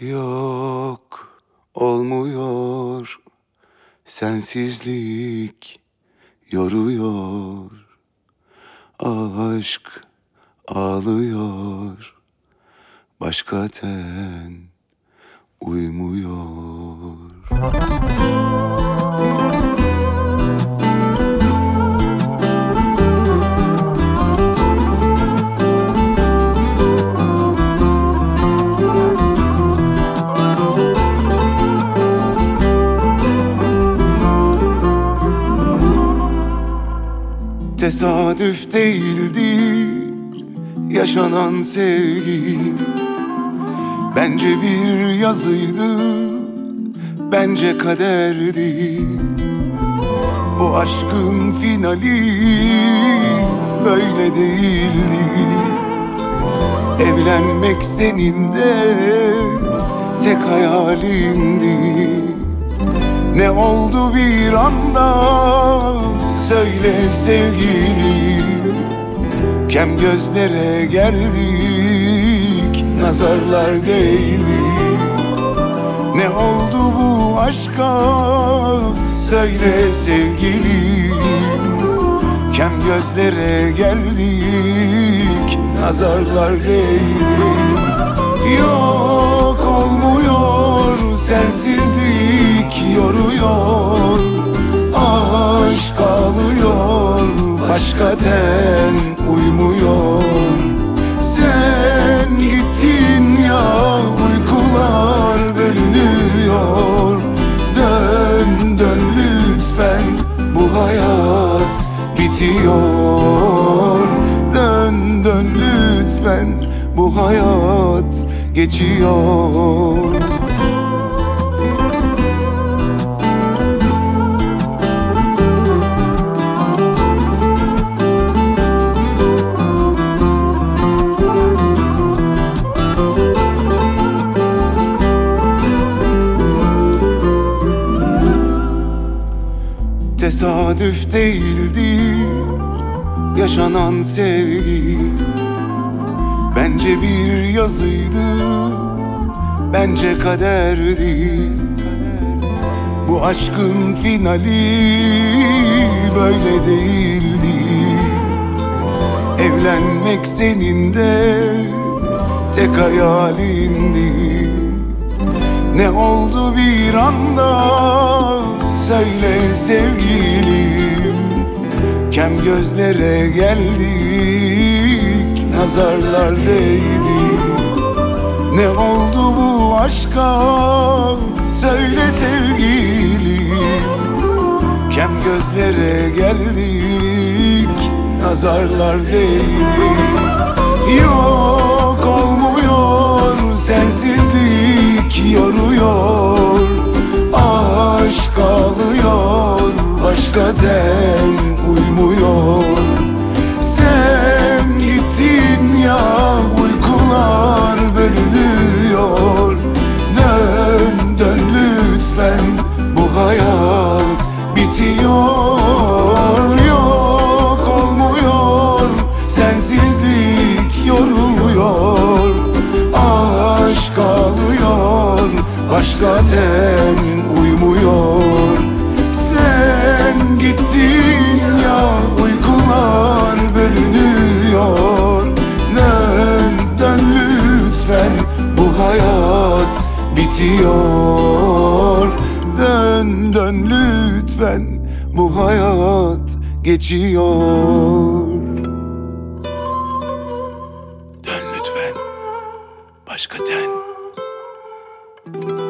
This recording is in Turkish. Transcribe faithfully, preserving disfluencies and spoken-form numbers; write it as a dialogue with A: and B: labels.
A: Yok, olmuyor. Sensizlik yoruyor. Aşk ağlıyor. Başka ten uymuyor. Tesadüf değildi yaşanan sevgi. Bence bir yazıydı, bence kaderdi. Bu aşkın finali böyle değildi. Evlenmek senin de tek hayalindi. Ne oldu bir anda söyle sevgilim. Kem gözlere geldik, nazarlar değdi. Ne oldu bu aşka söyle sevgilim. Kem gözlere geldik, nazarlar değdi. Yok, olmuyor, sensizlik yoruyor. Aşk ağlıyor, başka ten uymuyor. Sen gittin ya, uykular bölünüyor. Dön dön lütfen, bu hayat bitiyor. Dön dön lütfen, bu hayat geçiyor. Tesadüf değildi yaşanan sevgi. Bence bir yazıydı, bence kaderdi. Bu aşkın finali böyle değildi. Evlenmek senin de tek hayalindi. Ne oldu bir anda söyle sevgilim. Kem gözlere geldik, nazarlar değdi. Ne oldu bu aşka söyle sevgilim. Kem gözlere geldik, nazarlar değdi. Yok, olmuyor, sensizlik yoruyor. Aşk ağlıyor, başka ten uymuyor. Sen gittin ya, uykular bölünüyor. Dön dön lütfen, bu hayat bitiyor. Yok, olmuyor, sensizlik yoruyor. Aşk ağlıyor, başka ten uymuyor. Sen gittin ya, uykular bölünüyor. Dön dön lütfen, bu hayat bitiyor. Dön dön lütfen, bu hayat geçiyor. Dön lütfen, başka ten